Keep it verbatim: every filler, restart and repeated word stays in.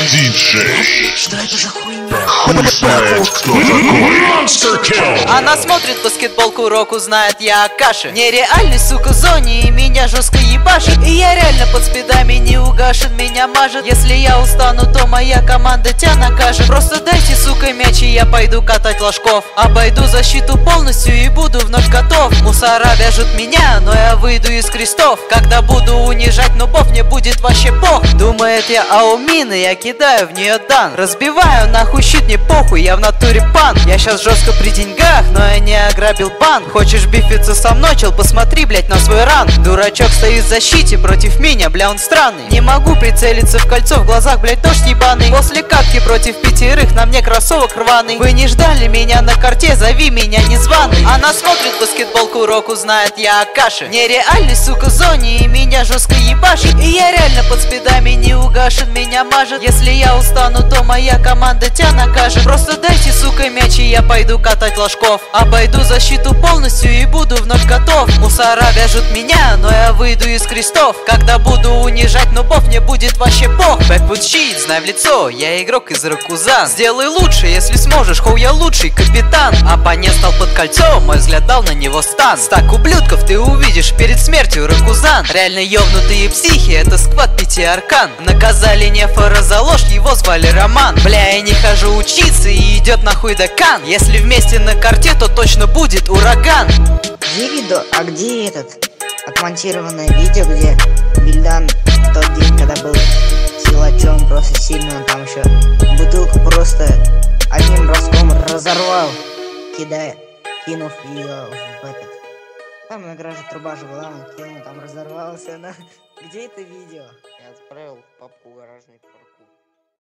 Диджей. Что это за хуйня? Хуй знает, кто такой. Monster Kill. Она смотрит баскетболку, Року знает я Акаши. Нереальный, сука, зоне и меня жестко ебашит. И я реально под спидами не угашен, меня мажет. Если я устану, то моя команда тебя накажет. Просто дайте, сука, мяч, и я пойду катать ложков. Обойду защиту полностью и буду вновь готов. Мусора вяжут меня, но я выйду из крестов. Когда буду унижать нубов, мне будет вообще пох. Думает я аумины, я кидаю в нее дан. Разбиваю нахуй щит, не похуй, я в натуре пан. Я щас жестко при деньгах, но я не ограбил банк. Хочешь бифиться со мной, чел, посмотри, блять, на свой ранг. Дурачок стоит в защите против меня, бля, он странный. Не могу прицелиться в кольцо, в глазах, блять, дождь ебаный. После катки против пятерых на мне кроссовок рваный. Вы не ждали меня на карте, зови меня незваный. Она смотрит баскетболку, Року знает я Акаши. Нереальный, сука, зоне и меня жестко ебашит. И я реально под спидами не угашен, меня мажет. Если я устану, то моя команда тебя накажет. Просто дайте, сука, мяч, и я пойду катать ложков. Обойду защиту полностью и буду вновь готов. Мусора вяжут меня, но я выйду из крестов. Когда буду унижать нубов, мне будет вообще пох. Бэквуд щит, знай в лицо, я игрок из Рокузан. Сделай лучше, если сможешь, хоу, я лучший капитан. Оппонент стал под кольцо, мой взгляд дал на него стан. Стак ублюдков ты увидишь перед смертью, Рокузан. Реально ёбнутые психи, это сквад пяти аркан. Наказали Нефора за ложь, его звали Роман. Бля, я не хожу учиться и идет нахуй декан. Если вместе на карте, то точно будет ураган. Где видео? А где этот отмонтированное видео, где Вильдан тот день, когда был силачом, просто сильно, он там еще бутылку просто одним броском разорвал, кидая, кинув ее в этот. Там на гараже труба же была, он кинул, там разорвался. На... Где это видео? Я отправил в папку гаражный.